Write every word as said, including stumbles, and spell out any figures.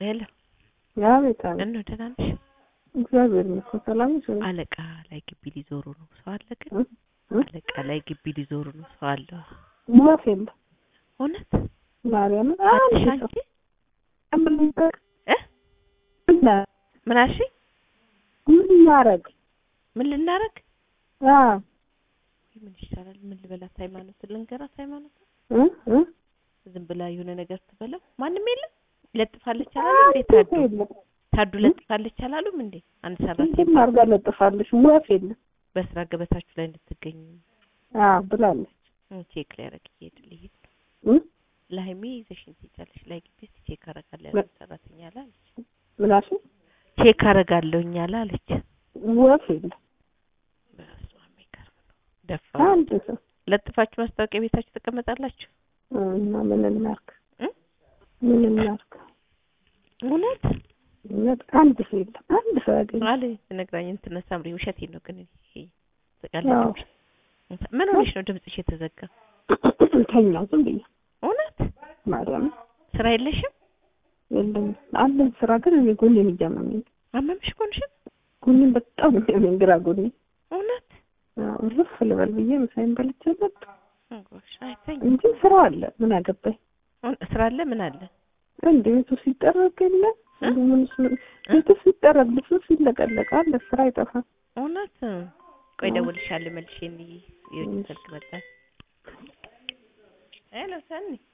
ሄሎ ያ ቤታን እንዴ ደህና ነሽ? እግዚአብሔር ይመስገን ሰላም ነሽ? አለቃ ላይ ግቢ ሊዞሩ ነው ሰው አለ ግን አለቃ ላይ ግቢ ሊዞሩ ነው ሰው አለ ሙላፈል እውነት ማርያም አትሻንቺ አምልጠቅ እ እና ምን አልሽ? ምን እናረግ ምን ልናረግ? አዎ ምን ይሻላል? ምን ልበላት? ሃይማኖት ልንገራት? ሃይማኖት እ እ ዝም ብላ የሆነ ነገር ትበለው። ማንም የለም ለጥፋለች አላሉ እንዴ? ታዱ ታዱ ለጥፋለች አላሉም እንዴ? አንድ ሰራተኛ ማርጋ ለጥፋለች ሙላፈል በስራ ገበታችሁ ላይ እንድትገኙ አዎ ብላለች። ቼክ ላይ ያረግ ይሄድልኝ እ ለሃይሚ ይዘሽን ትይቻለሽ ላይ ግቢ ቼክ አረጋለሁ ሰራተኛ አላለች። ምናሽ ቼክ አረጋለሁኝ አላለች። ሙላፈል በስማም ይከርም ነው ደፋ አንተ ለጥፋችሁ ማስታወቂያ ቤታችሁ ተቀመጣላችሁ እና ምን እናርክ እ ምን እናርክ እውነት እውነት አንድ ሰው የለም አንድ ሰው ያገኘ አለ ነግራኝ እንትን ሳምሪ ውሸቴን ነው ግን ይሄ ተቃለች። ምን ሆነሽ ነው ድምጽሽ የተዘጋ? ተኛው ዝም ብዬ እውነት ማርያም ስራ የለሽም? የለም አለን ስራ ግን እኔ ጎኔን እያመመኝ አመምሽ ጎንሽን ጎኔን በጣም የሚያመኝ ግራ ጎኔ እውነት አዎ ልፍ ልበል ብዬ ምሳዬን በልቼ መጣ እንጎሽ አይተኝ እንጂ ስራ አለ ምን አገባኝ ስራ አለ ምን አለ እንዴ ቤቱ ሲጠረግ የለ ምን ምን ቤቱ ሲጠረግ ልብሱ ሲለቀለቃል ስራ አይጠፋም። እውነት ቆይ ደውልሻለሁ መልሼ እንይ የውጭ ስልክ መጣ ሄሎ ሰኒ